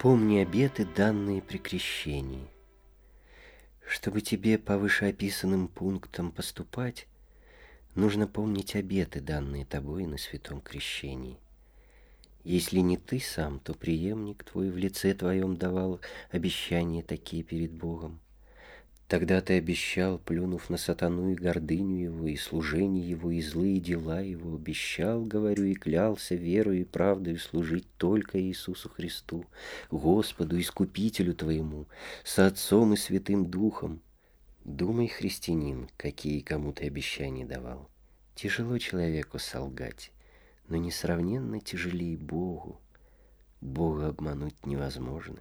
Помни обеты, данные при крещении. Чтобы тебе по вышеописанным пунктам поступать, нужно помнить обеты, данные тобой на святом крещении. Если не ты сам, то преемник твой в лице твоем давал обещания такие перед Богом. Тогда ты обещал, плюнув на сатану и гордыню его, и служение его, и злые дела его, обещал, говорю, и клялся верою и правдою служить только Иисусу Христу, Господу, Искупителю твоему, со Отцом и Святым Духом. Думай, христианин, какие кому ты обещания давал. Тяжело человеку солгать, но несравненно тяжелее Богу. Бога обмануть невозможно.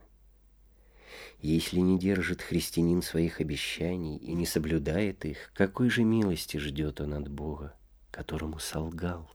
Если не держит христианин своих обещаний и не соблюдает их, какой же милости ждет он от Бога, которому солгал?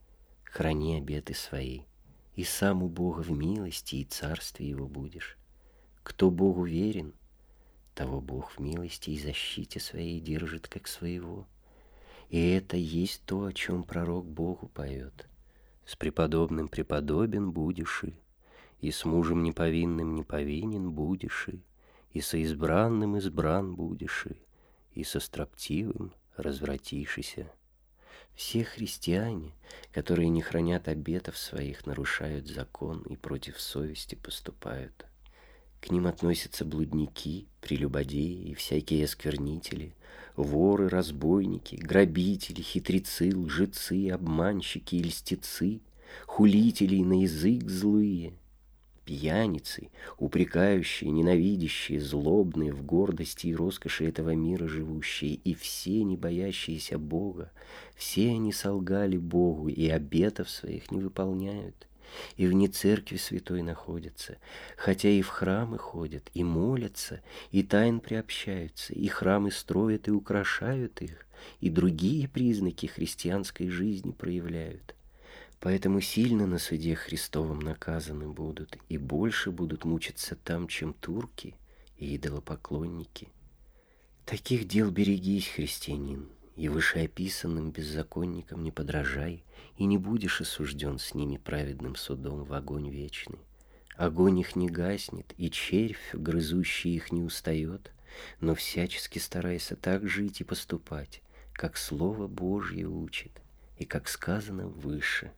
Храни обеты свои, и сам у Бога в милости и царстве его будешь. Кто Богу верен, того Бог в милости и защите своей держит как своего. И это есть то, о чем пророк Богу поет. С преподобным преподобен будешь и с мужем неповинным неповинен будешь и со избранным избран будешь и со строптивым развратишися. Все христиане, которые не хранят обетов своих, нарушают закон и против совести поступают. К ним относятся блудники, прелюбодеи и всякие осквернители, воры, разбойники, грабители, хитрецы, лжецы, обманщики и льстецы, хулители на язык злые, пьяницы, упрекающие, ненавидящие, злобные, в гордости и роскоши этого мира живущие, и все не боящиеся Бога, все они солгали Богу и обетов своих не выполняют, и вне церкви святой находятся, хотя и в храмы ходят, и молятся, и тайн приобщаются, и храмы строят и украшают их, и другие признаки христианской жизни проявляют. Поэтому сильно на суде Христовом наказаны будут, и больше будут мучиться там, чем турки и идолопоклонники. Таких дел берегись, христианин, и вышеописанным беззаконникам не подражай, и не будешь осужден с ними праведным судом в огонь вечный. Огонь их не гаснет, и червь, грызущий их, не устает, но всячески старайся так жить и поступать, как Слово Божье учит, и как сказано выше.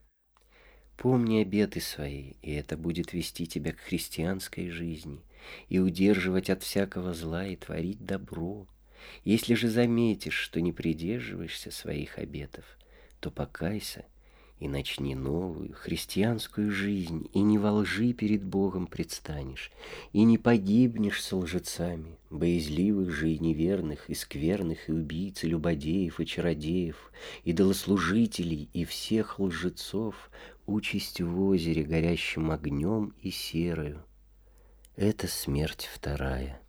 Помни обеты свои, и это будет вести тебя к христианской жизни, и удерживать от всякого зла и творить добро. Если же заметишь, что не придерживаешься своих обетов, то покайся и начни новую христианскую жизнь, и не во лжи перед Богом предстанешь, и не погибнешь со лжецами, боязливых же и неверных, и скверных, и убийц, и любодеев, и чародеев, идолослужителей, и всех лжецов, участь в озере, горящим огнем и серою. Это смерть вторая.